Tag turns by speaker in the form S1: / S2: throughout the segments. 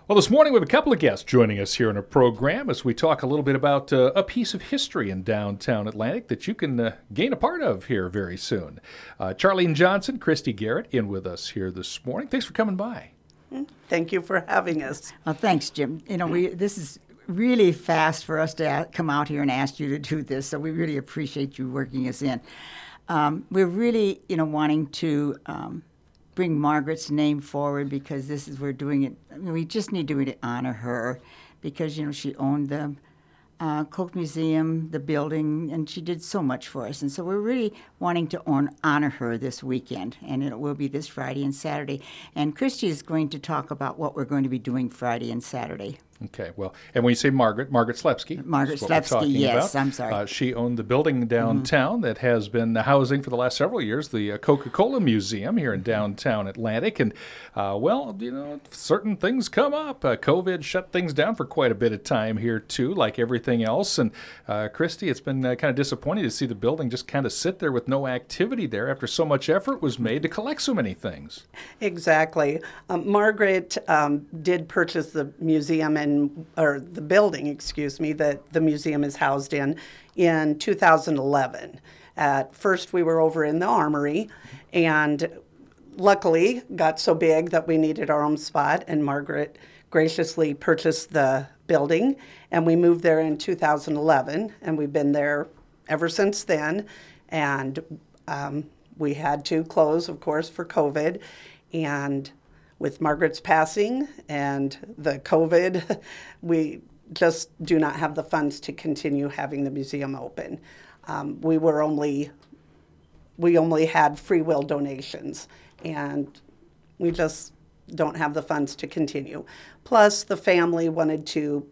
S1: Well, this morning we have a couple of guests joining us here in our program as we talk a little bit about a piece of history in downtown Atlantic that you can gain a part of here very soon. Charlene Johnson, Christy Garrett in with us here this morning. Thanks for coming by.
S2: Thank you for having us.
S3: Well, thanks, Jim. This is really fast for us to come out here and ask you to do this, so we really appreciate you working us in. We're really, wanting to bring Margaret's name forward because we're doing it. We just need to honor her because, she owned the Koch Museum, the building, and she did so much for us. And so we're really wanting to honor her this weekend, and it will be this Friday and Saturday. And Christy is going to talk about what we're going to be doing Friday and Saturday.
S1: Okay, well, and when you say Margaret Slepsky.
S3: Margaret Slepsky, yes, I'm sorry.
S1: She owned the building downtown that has been housing for the last several years, the Coca-Cola Museum here in downtown Atlantic. And, certain things come up. COVID shut things down for quite a bit of time here, too, like everything else. And, Christy, it's been kind of disappointing to see the building just kind of sit there with no activity there after so much effort was made to collect so many things.
S2: Exactly. Margaret did purchase the museum or the building, that the museum is housed in 2011. At first, we were over in the Armory, and luckily got so big that we needed our own spot, and Margaret graciously purchased the building, and we moved there in 2011, and we've been there ever since then, and we had to close, of course, for COVID, and with Margaret's passing and the COVID, we just do not have the funds to continue having the museum open. We only had free will donations, and we just don't have the funds to continue. Plus, the family wanted to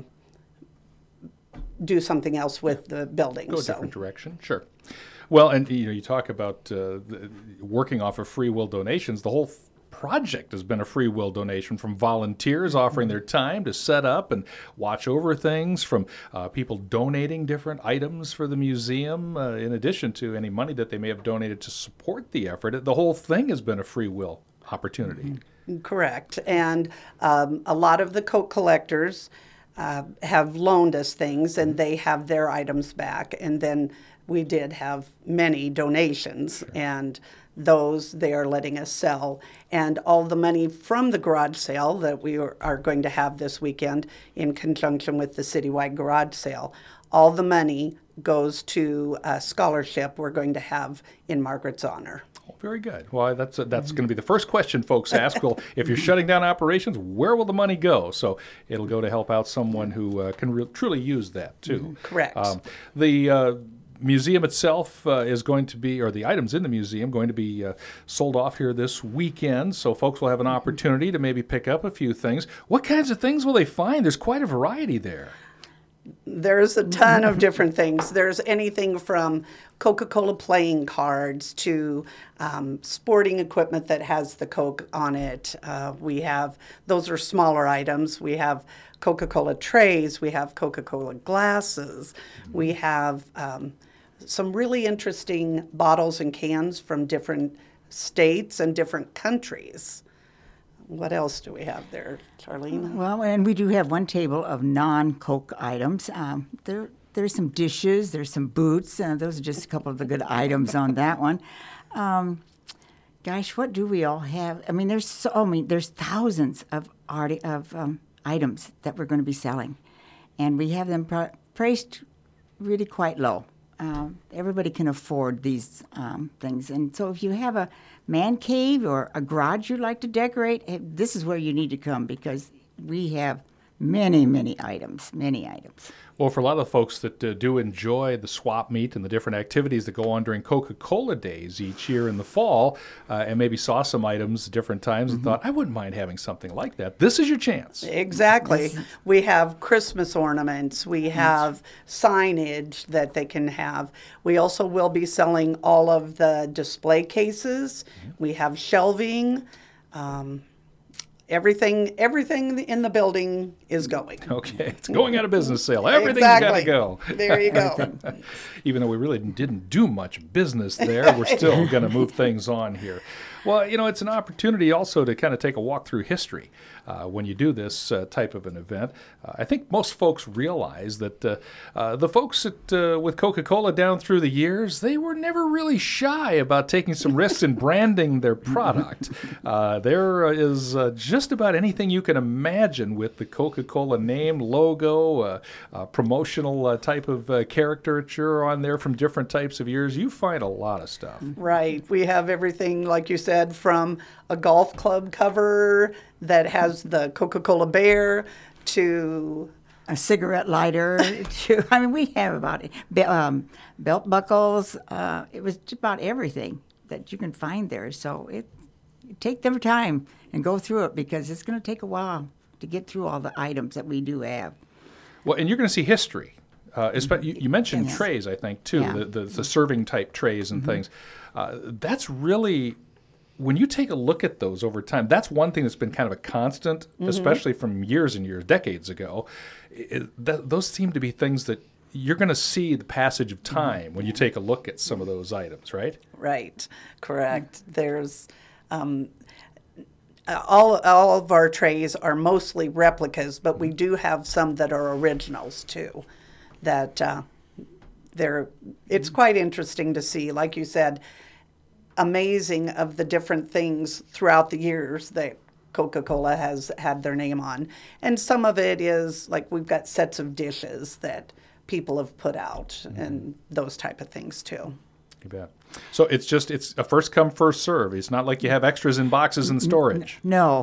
S2: do something else with the building.
S1: Go a different direction, sure. Well, and you talk about working off of free will donations. The whole project has been a free will donation from volunteers offering their time to set up and watch over things, from people donating different items for the museum, in addition to any money that they may have donated to support the effort. The whole thing has been a free will opportunity.
S2: Correct. And a lot of the Coke collectors have loaned us things, and they have their items back. And then we did have many donations, and those they are letting us sell. And all the money from the garage sale that we are going to have this weekend in conjunction with the citywide garage sale, all the money goes to a scholarship we're going to have in Margaret's honor.
S1: Oh, very good. Well, that's going to be the first question folks ask. Well, if you're shutting down operations, where will the money go? So it'll go to help out someone who can truly use that, too.
S2: Correct.
S1: The museum itself is going to be, or the items in the museum, going to be sold off here this weekend, so folks will have an opportunity to maybe pick up a few things. What kinds of things will they find? There's quite a variety there.
S2: There's a ton of different things. There's anything from Coca-Cola playing cards to sporting equipment that has the Coke on it. Those are smaller items. We have Coca-Cola trays. We have Coca-Cola glasses. We have some really interesting bottles and cans from different states and different countries. What else do we have there, Charlene?
S3: Well, and we do have one table of non-Coke items. There's some dishes, there's some boots. Those are just a couple of the good items on that one. Gosh, what do we all have? I mean, there's thousands of items that we're going to be selling, and we have them priced really quite low. Everybody can afford these things, and so if you have a man cave or a garage you'd like to decorate, this is where you need to come because we have many items.
S1: Well, for a lot of the folks that do enjoy the swap meet and the different activities that go on during Coca-Cola days each year in the fall, and maybe saw some items at different times and thought, I wouldn't mind having something like that. This is your chance.
S2: Exactly. We have Christmas ornaments. We have signage that they can have. We also will be selling all of the display cases. We have shelving. Everything in the building is going.
S1: Okay, it's going out of business sale. Everything's got to go.
S2: There you go.
S1: Even though we really didn't do much business there, we're still going to move things on here. Well, it's an opportunity also to kind of take a walk through history when you do this type of an event. I think most folks realize that the folks with Coca-Cola down through the years, they were never really shy about taking some risks in branding their product. There is just about anything you can imagine with the Coca-Cola name, logo, promotional type of caricature on there from different types of years. You find a lot of stuff.
S2: Right. We have everything, like you said, from a golf club cover that has the Coca-Cola bear to
S3: a cigarette lighter. We have about belt buckles. It was just about everything that you can find there. So take them time and go through it because it's going to take a while to get through all the items that we do have.
S1: Well, and you're going to see history. You mentioned trays, I think, too, the serving type trays and things. That's really, when you take a look at those over time, that's one thing that's been kind of a constant, especially from years and years, decades ago. Those seem to be things that you're going to see the passage of time when you take a look at some of those items, right?
S2: Right, correct. There's all of our trays are mostly replicas, but we do have some that are originals too. That it's quite interesting to see, like you said, amazing of the different things throughout the years that Coca-Cola has had their name on. And some of it is like we've got sets of dishes that people have put out and those type of things too.
S1: You bet. So it's a first come, first serve. It's not like you have extras in boxes in storage.
S3: No,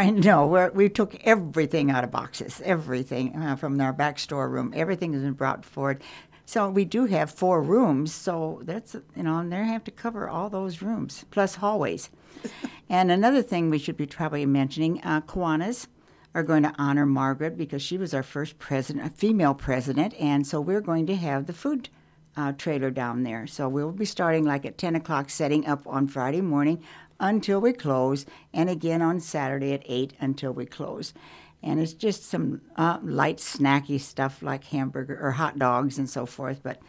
S3: we took everything out of boxes, everything from our back storeroom. Everything has been brought forward. So we do have 4 rooms, so that's, and they have to cover all those rooms, plus hallways. And another thing we should be probably mentioning, Kiwanis are going to honor Margaret because she was our first president, a female president, and so we're going to have the food trailer down there. So we'll be starting like at 10 o'clock, setting up on Friday morning until we close, and again on Saturday at 8 until we close. And it's just some light snacky stuff like hamburger or hot dogs and so forth. But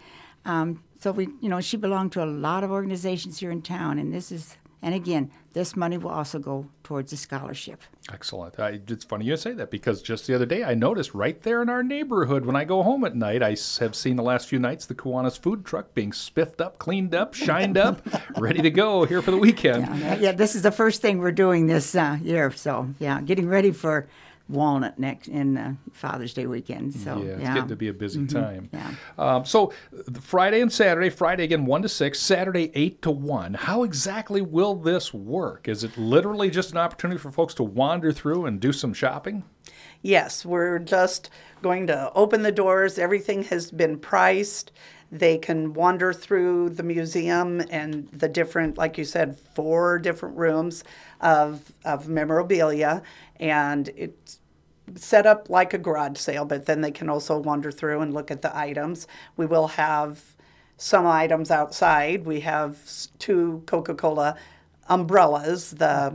S3: so she belonged to a lot of organizations here in town, and again, this money will also go towards a scholarship.
S1: Excellent. It's funny you say that because just the other day I noticed right there in our neighborhood when I go home at night, I have seen the last few nights the Kiwanis food truck being spiffed up, cleaned up, shined up, ready to go here for the weekend.
S3: Yeah, this is the first thing we're doing this year. So, getting ready for Walnut next in Father's Day weekend. So
S1: it's getting to be a busy time.
S3: Yeah.
S1: So Friday and Saturday, Friday again 1 to 6, Saturday 8 to 1. How exactly will this work? Is it literally just an opportunity for folks to wander through and do some shopping?
S2: Yes, we're just going to open the doors. Everything has been priced. They can wander through the museum and the different, like you said, 4 different rooms of memorabilia. And it's set up like a garage sale, but then they can also wander through and look at the items. We will have some items outside. We have 2 Coca-Cola umbrellas, the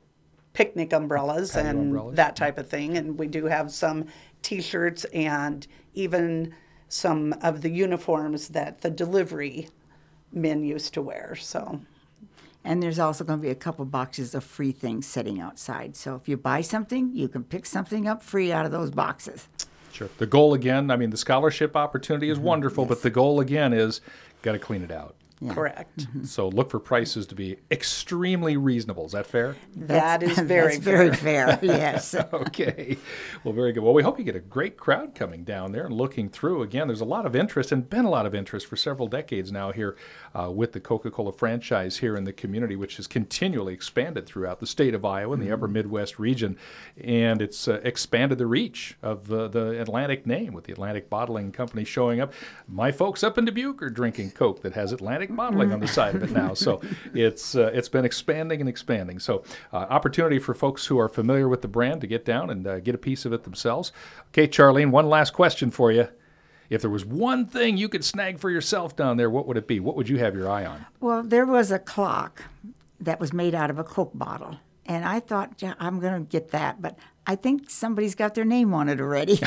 S2: picnic umbrellas
S1: Patio
S2: and
S1: umbrellas.
S2: that type of thing. And we do have some T-shirts and even some of the uniforms that the delivery men used to wear. So.
S3: And there's also going to be a couple boxes of free things sitting outside. So if you buy something, you can pick something up free out of those boxes.
S1: Sure. The goal again, the scholarship opportunity is wonderful, but the goal again is got to clean it out.
S3: Yeah.
S2: Correct.
S1: So look for prices to be extremely reasonable. Is that fair?
S2: That is very
S3: very fair. Yes.
S1: Okay. Well, very good. Well, we hope you get a great crowd coming down there and looking through. Again, there's a lot of interest and been a lot of interest for several decades now here with the Coca-Cola franchise here in the community, which has continually expanded throughout the state of Iowa and the upper Midwest region. And it's expanded the reach of the Atlantic name with the Atlantic Bottling Company showing up. My folks up in Dubuque are drinking Coke that has Atlantic Bottling on the side of it now. So it's been expanding and expanding. So opportunity for folks who are familiar with the brand to get down and get a piece of it themselves. Okay, Charlene, one last question for you. If there was one thing you could snag for yourself down there, what would it be? What would you have your eye on?
S3: Well, there was a clock that was made out of a Coke bottle. And I thought, I'm going to get that. But I think somebody's got their name on it already.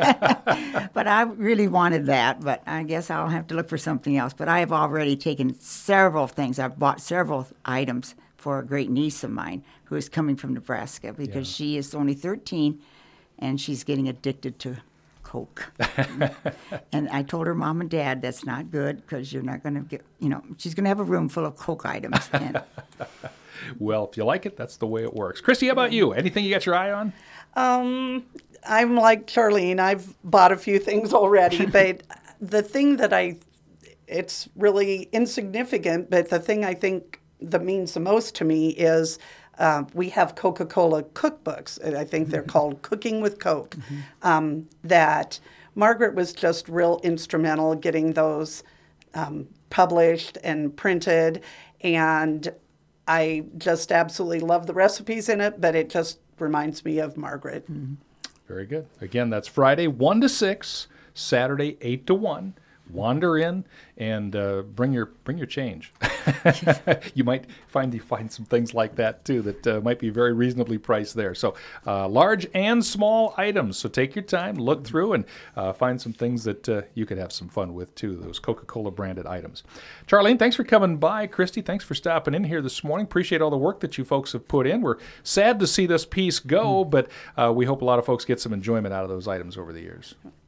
S3: But I really wanted that. But I guess I'll have to look for something else. But I have already taken several things. I've bought several items for a great niece of mine who is coming from Nebraska because she is only 13 and she's getting addicted to Coke. And I told her mom and dad that's not good because you're not going to get, she's going to have a room full of Coke items. And
S1: Well, if you like it, that's the way it works. Christy, how about you? Anything you got your eye on?
S2: I'm like Charlene. I've bought a few things already, but the thing that it's really insignificant, but the thing I think that means the most to me is we have Coca-Cola cookbooks. I think they're called Cooking with Coke. That Margaret was just real instrumental getting those published and printed, and I just absolutely love the recipes in it, but it just reminds me of Margaret.
S1: Very good. Again, that's Friday 1 to 6, Saturday 8 to 1. Wander in and bring your change. You might find some things like that too that might be very reasonably priced there. So large and small items. So take your time, look through, and find some things that you could have some fun with too. Those Coca-Cola branded items. Charlene, thanks for coming by. Christy, thanks for stopping in here this morning. Appreciate all the work that you folks have put in. We're sad to see this piece go, but we hope a lot of folks get some enjoyment out of those items over the years.